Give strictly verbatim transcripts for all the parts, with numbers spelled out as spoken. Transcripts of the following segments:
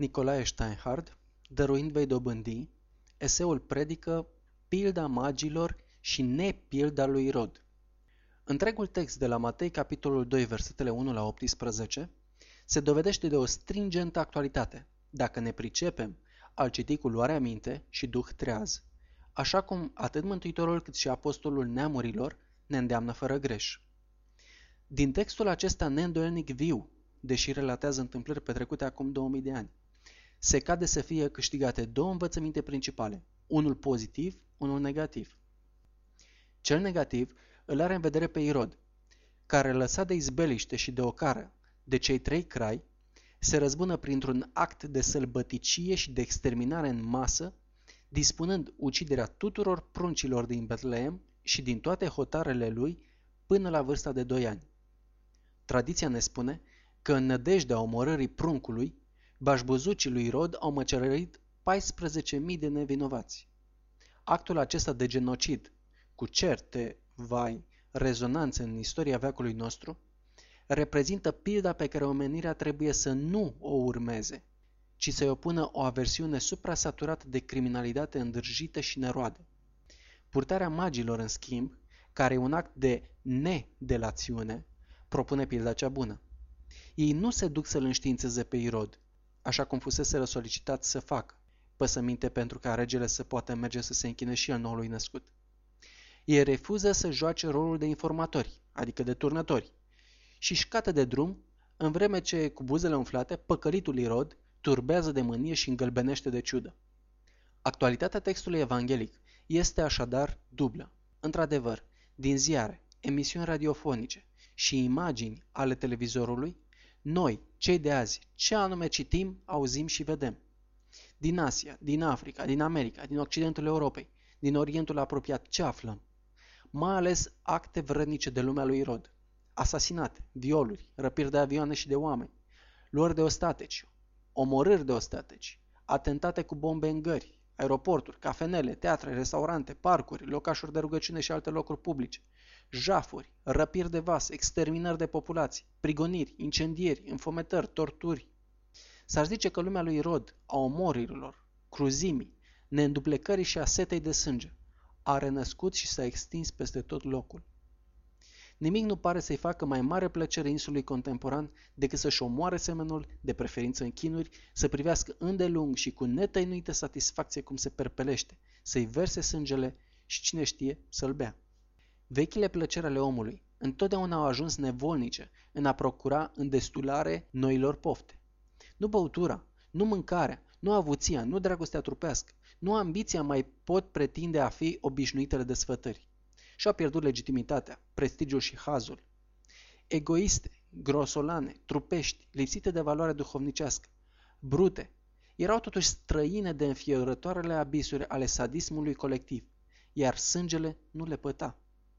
Nicolae Steinhardt, dăruind vei dobândi, eseul predică pilda magilor și nepilda lui Irod. Întregul text de la Matei, capitolul doi, versetele unu la optsprezece, se dovedește de o stringentă actualitate, dacă ne pricepem al citi cu luarea minte și duh treaz, așa cum atât Mântuitorul cât și apostolul neamurilor ne îndeamnă fără greș. Din textul acesta neîndoielnic viu, deși relatează întâmplări petrecute acum două mii de ani, se cade să fie câștigate două învățăminte principale, unul pozitiv, unul negativ. Cel negativ îl are în vedere pe Irod, care, lăsat de izbeliște și de ocară de cei trei crai, se răzbună printr-un act de sălbăticie și de exterminare în masă, dispunând uciderea tuturor pruncilor din Betleem și din toate hotarele lui până la vârsta de doi ani. Tradiția ne spune că în nădejdea omorârii pruncului, bașbuzucii lui Irod au măcelărit paisprezece mii de nevinovați. Actul acesta de genocid, cu certe, vai, rezonanțe în istoria veacului nostru, reprezintă pilda pe care omenirea trebuie să nu o urmeze, ci să-i opună o aversiune suprasaturată de criminalitate îndârjită și neroade. Purtarea magilor, în schimb, care e un act de nedelațiune, propune pilda cea bună. Ei nu se duc să-l înștiințeze pe Irod, așa cum fusese solicitați să facă, păsăminte pentru ca regele să poată merge să se închine și el noului născut. Ei refuză să joace rolul de informatori, adică de turnători, și își cată de drum, în vreme ce, cu buzele umflate, păcălitul Irod turbează de mânie și îngălbenește de ciudă. Actualitatea textului evanghelic este așadar dublă. Într-adevăr, din ziare, emisiuni radiofonice și imagini ale televizorului, noi, cei de azi, ce anume citim, auzim și vedem. Din Asia, din Africa, din America, din Occidentul Europei, din Orientul apropiat, ce aflăm? Mai ales acte vrednice de lumea lui Irod. Asasinate, violuri, răpiri de avioane și de oameni, luări de ostateci, omorâri de ostateci, atentate cu bombe în gări, aeroporturi, cafenele, teatre, restaurante, parcuri, locașuri de rugăciune și alte locuri publice, jafuri, răpiri de vase, exterminări de populații, prigoniri, incendieri, înfometări, torturi. S-ar zice că lumea lui Irod, a omorurilor, cruzimii, neînduplecării și a setei de sânge, a renăscut și s-a extins peste tot locul. Nimic nu pare să-i facă mai mare plăcere insului contemporan decât să-și omoare semenul, de preferință în chinuri, să privească îndelung și cu netăinuită satisfacție cum se perpelește, să-i verse sângele și, cine știe, să-l bea. Vechile plăceri ale omului întotdeauna au ajuns nevolnice în a procura îndestulare noilor pofte. Nu băutura, nu mâncarea, nu avuția, nu dragostea trupească, nu ambiția mai pot pretinde a fi obișnuitele desfătări. Și-au pierdut legitimitatea, prestigiul și hazul. Egoiste, grosolane, trupești, lipsite de valoare duhovnicească, brute, erau totuși străine de înfiorătoarele abisuri ale sadismului colectiv, iar sângele nu le păta.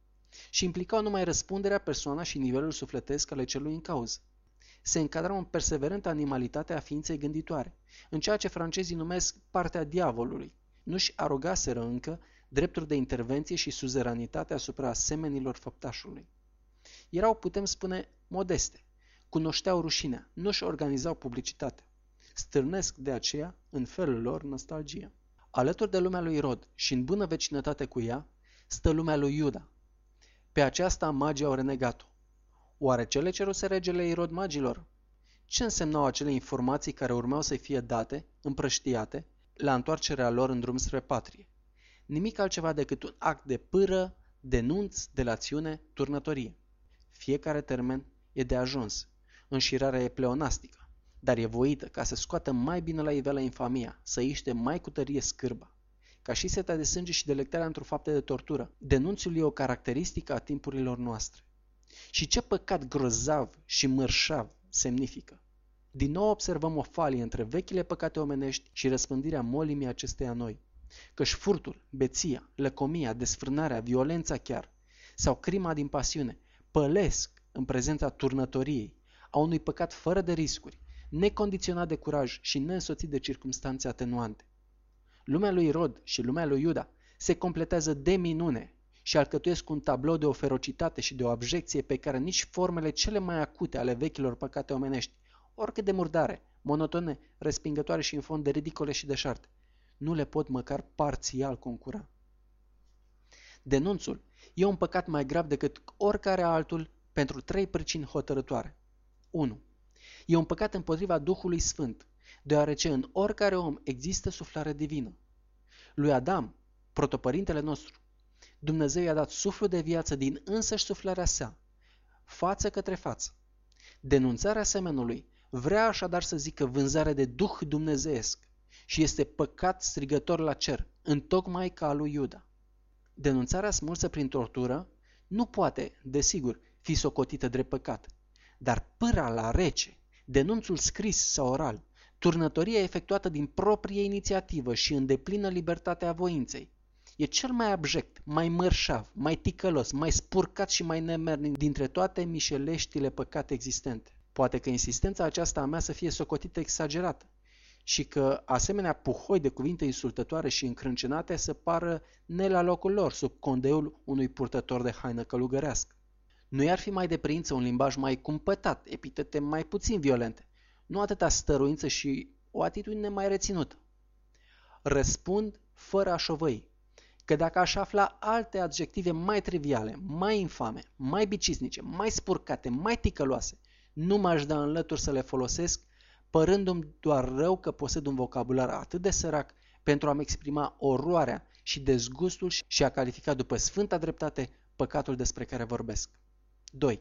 Și implicau numai răspunderea, persoana și nivelul sufletesc ale celui în cauză. Se încadrau în perseverentă animalitate a ființei gânditoare, în ceea ce francezii numesc partea diavolului. Nu-și arogaseră încă drepturi de intervenție și suzeranitate asupra asemenilor făptașului. Erau, putem spune, modeste, cunoșteau rușinea, nu-și organizau publicitatea. Stârnesc de aceea, în felul lor, nostalgia. Alături de lumea lui Irod și în bună vecinătate cu ea, stă lumea lui Iuda. Pe aceasta magii au renegat-o. Oare ce le ceruse regele Irod magilor? Ce însemnau acele informații care urmau să fie date, împrăștiate, la întoarcerea lor în drum spre patrie? Nimic altceva decât un act de pâră, denunț, delațiune, turnătorie. Fiecare termen e de ajuns. Înșirarea e pleonastică, dar e voită ca să scoată mai bine la iveală infamia, să iște mai cu tărie scârba. Ca și seta de sânge și delectarea într-o faptă de tortură, denunțul e o caracteristică a timpurilor noastre. Și ce păcat grozav și mărșav semnifică. Din nou observăm o falie între vechile păcate omenești și răspândirea molimii acesteia noi. Căci furtul, beția, lăcomia, desfrânarea, violența chiar, sau crima din pasiune, pălesc în prezența turnătoriei, a unui păcat fără de riscuri, necondiționat de curaj și neînsoțit de circumstanțe atenuante. Lumea lui Irod și lumea lui Iuda se completează de minune și alcătuiesc un tablou de o ferocitate și de o abjecție pe care nici formele cele mai acute ale vechilor păcate omenești, oricât de murdare, monotone, respingătoare și în fond de ridicole și deșarte. Nu le pot măcar parțial concura. Denunțul e un păcat mai grav decât oricare altul pentru trei pricini hotărătoare. unu. E un păcat împotriva Duhului Sfânt, deoarece în oricare om există suflare divină. Lui Adam, protopărintele nostru, Dumnezeu i-a dat suflul de viață din însăși suflarea sa, față către față. Denunțarea semenului vrea așadar să zică vânzare de Duh dumnezeiesc și este păcat strigător la cer, întocmai ca al lui Iuda. Denunțarea smursă prin tortură nu poate, desigur, fi socotită drept păcat, dar pâra la rece, denunțul scris sau oral, turnătoria efectuată din proprie inițiativă și în deplină libertatea voinței, e cel mai abject, mai mărșav, mai ticălos, mai spurcat și mai nemernic dintre toate mișeleștile păcate existente. Poate că insistența aceasta a mea să fie socotită exagerată și că asemenea puhoi de cuvinte insultătoare și încrâncenate să pară ne la locul lor sub condeul unui purtător de haină călugărească. Nu i-ar fi mai de priință un limbaj mai cumpătat, epitete mai puțin violente, nu atâta stăruință și o atitudine mai reținută. Răspund fără a șovăi, că dacă aș afla alte adjective mai triviale, mai infame, mai bicisnice, mai spurcate, mai ticăloase, nu m-aș da în lături să le folosesc, părându-mi doar rău că posed un vocabular atât de sărac pentru a-mi exprima oroarea și dezgustul și a califica după sfânta dreptate păcatul despre care vorbesc. doi.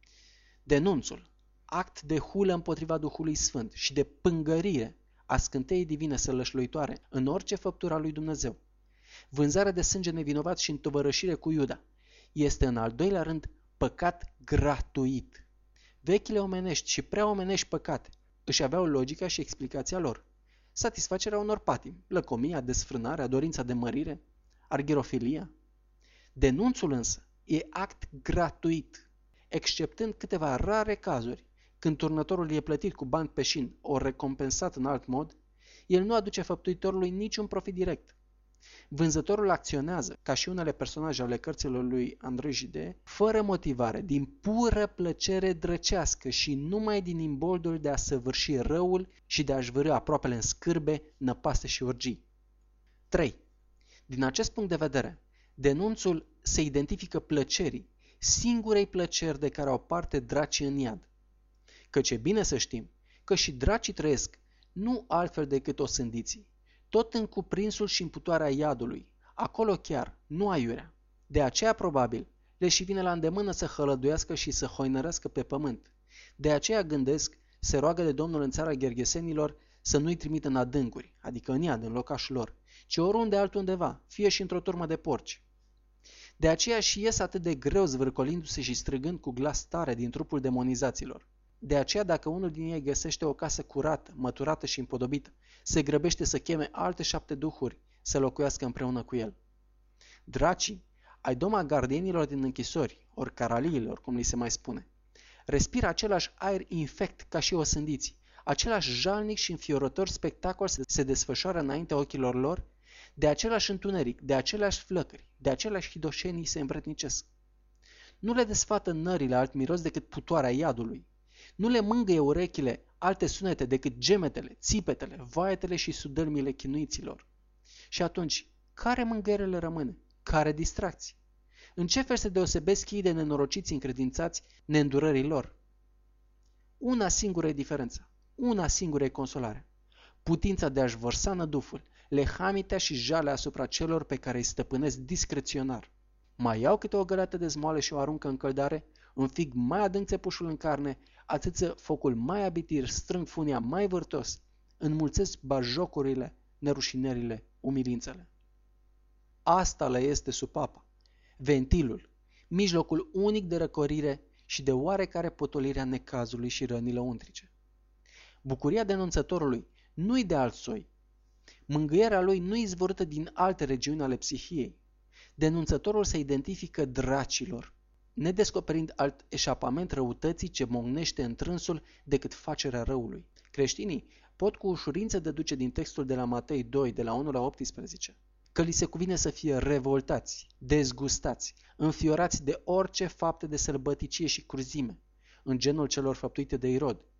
Denunțul, act de hulă împotriva Duhului Sfânt și de pângărire a scânteii divine sălășluitoare în orice făptură a lui Dumnezeu. Vânzarea de sânge nevinovat și întovărășire cu Iuda este în al doilea rând păcat gratuit. Vechile omenești și prea omenești păcate își aveau logica și explicația lor. Satisfacerea unor patimi, lăcomia, desfrânarea, dorința de mărire, arghirofilia. Denunțul însă e act gratuit, exceptând câteva rare cazuri, când turnătorul e plătit cu bani peșin ori recompensat în alt mod, el nu aduce făptuitorului niciun profit direct. Vânzătorul acționează, ca și unele personaje ale cărților lui Andrei Gide, fără motivare, din pură plăcere drăcească și numai din imboldul de a săvârși răul și de a-și vârâ aproapele în scârbe, năpaste și orgii. trei. Din acest punct de vedere, denunțul se identifică plăcerii, singurei plăceri de care au parte dracii în iad. Căci e bine să știm că și dracii trăiesc nu altfel decât osândiții, tot în cuprinsul și împutoarea iadului, acolo chiar, nu aiurea. De aceea, probabil, le și vine la îndemână să hălăduiască și să hoinărească pe pământ. De aceea gândesc, se roagă de Domnul în țara Ghergesenilor să nu-i trimită în adâncuri, adică în iad, în locașul lor, ci oriunde altundeva, fie și într-o turmă de porci. De aceea și ies atât de greu zvârcolindu-se și strigând cu glas tare din trupul demonizaților. De aceea, dacă unul din ei găsește o casă curată, măturată și împodobită, se grăbește să cheme alte șapte duhuri să locuiască împreună cu el. Dracii, ai doma gardienilor din închisori, ori caraliilor, cum li se mai spune, respiră același aer infect ca și osândiții, același jalnic și înfiorător spectacol se desfășoară înaintea ochilor lor, de același întuneric, de aceleași flăcări, de aceleași hidoșenii se îmbretnicesc. Nu le desfată nările alt miros decât putoarea iadului. Nu le mângâie urechile alte sunete decât gemetele, țipetele, vaetele și sudălmile chinuiților. Și atunci, care mângâiere le rămâne? Care distracții? În ce fel se deosebesc ei de nenorociți încredințați neîndurării lor? Una singură e diferența, una singură e consolare. Putința de a-și vărsa năduful, lehamitea și jalea asupra celor pe care îi stăpânesc discreționar. Mai iau câte o găleată de zmoale și o aruncă în căldare, înfig mai adânc țepușul în carne, atâță focul mai abitir, strâng funia mai vârtos, înmulțesc bajocurile, nerușinările, umilințele. Asta le este supapa, ventilul, mijlocul unic de răcorire și de oarecare potolire a necazului și rănii lăuntrice. Bucuria denunțătorului nu-i de alt soi. Mângâierea lui nu-i izvorâtă din alte regiuni ale psihiei. Denunțătorul se identifică dracilor, nedescoperind alt eșapament răutății ce mognește întrânsul decât facerea răului. Creștinii pot cu ușurință deduce din textul de la Matei doi, de la unu la optsprezece, că li se cuvine să fie revoltați, dezgustați, înfiorați de orice fapte de sălbăticie și curzime, în genul celor făptuite de Irod,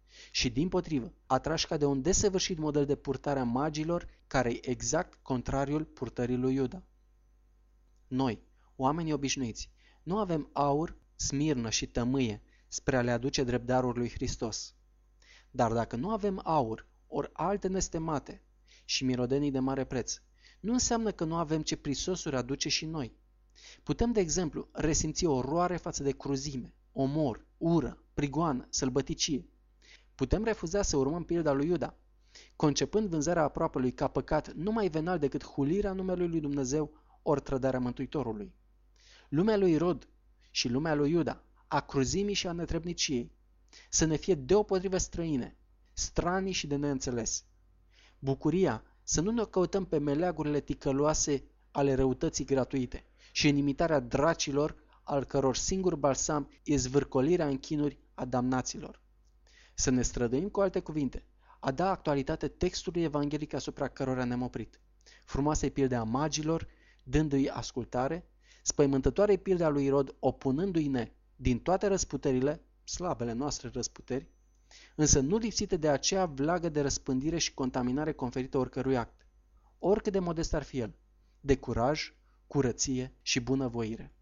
și dimpotrivă atrași ca de un desăvârșit model de purtare a magilor care e exact contrariul purtării lui Iuda. Noi, oamenii obișnuiți, nu avem aur, smirnă și tămâie spre a le aduce drept daruri lui Hristos. Dar dacă nu avem aur, ori alte nestemate și mirodenii de mare preț, nu înseamnă că nu avem ce prisosuri aduce și noi. Putem, de exemplu, resimți o oroare față de cruzime, omor, ură, prigoană, sălbăticie. Putem refuza să urmăm pilda lui Iuda, concepând vânzarea aproapelui ca păcat nu mai venal decât hulirea numelui lui Dumnezeu ori trădarea Mântuitorului. Lumea lui Irod și lumea lui Iuda, a cruzimii și a netrebniciei, să ne fie deopotrivă străine, stranii și de neînțeles. Bucuria să nu ne căutăm pe meleagurile ticăloase ale răutății gratuite și în imitarea dracilor, al căror singur balsam e zvârcolirea în chinuri a damnaților. Să ne străduim, cu alte cuvinte, a da actualitate textului evanghelic asupra cărora ne-am oprit, frumoasei pilde a magilor, dându-i ascultare, spăimântătoarei pilde a lui Irod, opunându-i ne din toate răsputerile, slabele noastre răsputeri, însă nu lipsite de aceea vlagă de răspândire și contaminare conferită oricărui act, oricât de modest ar fi el, de curaj, curăție și bunăvoire.